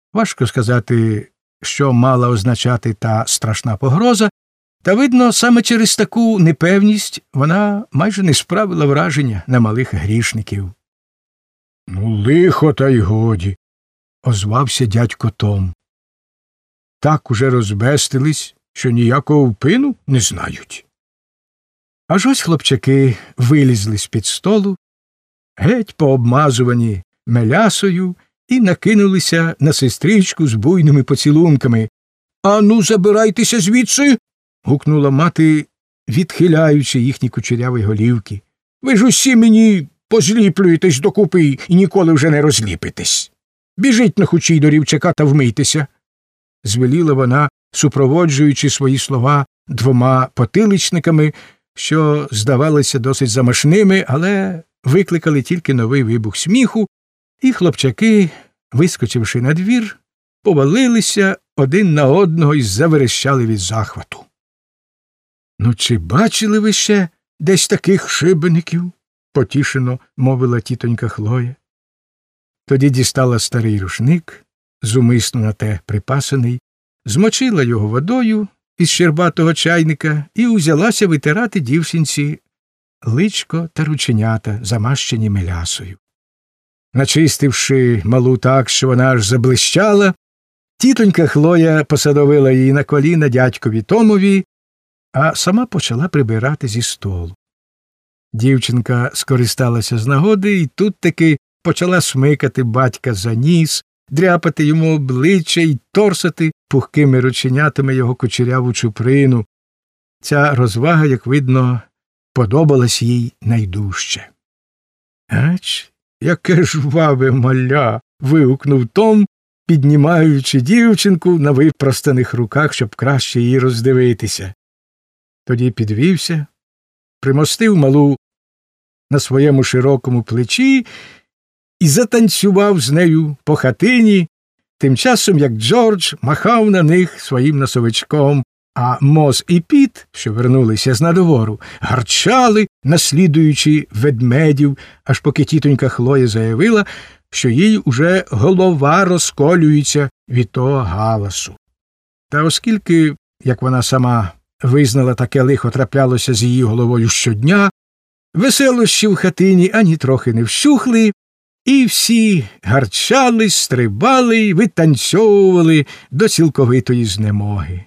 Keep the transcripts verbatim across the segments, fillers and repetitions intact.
Важко сказати, що мала означати та страшна погроза, та, видно, саме через таку непевність вона майже не справила враження на малих грішників. — Ну, лихо, та й годі, — озвався дядько Том. — Так уже розбестились, що ніякого впину не знають. Аж ось хлопчаки вилізли з-під столу, геть пообмазувані мелясою, і накинулися на сестричку з буйними поцілунками. — Ану, забирайтеся звідси! — гукнула мати, відхиляючи їхні кучеряві голівки. — Ви ж усі мені позліплюєтесь докупи і ніколи вже не розліпитесь. Біжіть на хучій до рівчака та вмийтеся, — звеліла вона, супроводжуючи свої слова двома потиличниками, що здавалися досить замашними, але викликали тільки новий вибух сміху, і хлопчаки, вискочивши на двір, повалилися один на одного і заверещали від захвату. — Ну, чи бачили ви ще десь таких шибеників? — потішено мовила тітонька Хлоя. Тоді дістала старий рушник, зумисно на те припасаний, змочила його водою із щербатого чайника і узялася витирати дівчинці личко та рученята, замащені мелясою. Начистивши малу так, що вона аж заблищала, тітонька Хлоя посадовила її на коліна дядькові Томові, а сама почала прибирати зі столу. Дівчинка скористалася з нагоди і тут таки почала смикати батька за ніс, дряпати йому обличчя й торсати пухкими рученятами його кучеряву чуприну. Ця розвага, як видно, подобалась їй найдужче. — Ач, яке жваве маля! — вигукнув Том, піднімаючи дівчинку на випростаних руках, щоб краще її роздивитися. Тоді підвівся, примостив малу на своєму широкому плечі і затанцював з нею по хатині, тим часом як Джордж махав на них своїм носовичком, а Моз і Піт, що вернулися з надвору, гарчали, наслідуючи ведмедів, аж поки тітонька Хлоя заявила, що їй уже голова розколюється від того галасу. Та оскільки, як вона сама визнала, таке лихо траплялося з її головою щодня, веселощі в хатині ані трохи не вщухли, і всі гарчали, стрибали й витанцьовували до цілковитої знемоги.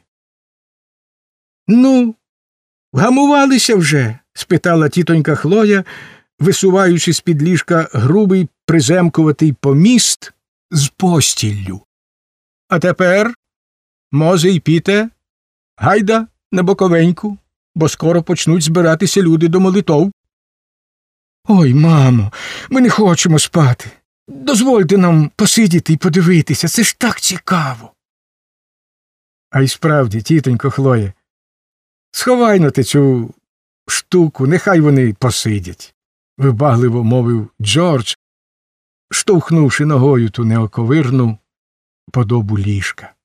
— Ну, вгамувалися вже? — спитала тітонька Хлоя, висуваючи з-під ліжка грубий приземкуватий поміст з постіллю. — А тепер, Мозе й Піте, гайда на боковеньку, бо скоро почнуть збиратися люди до молитов. — Ой, мамо, ми не хочемо спати. Дозвольте нам посидіти і подивитися, це ж так цікаво. — А й справді, тітонько Хлоя, сховай-но ти цю штуку, нехай вони посидять, — вибагливо мовив Джордж, штовхнувши ногою ту неоковирну подобу ліжка.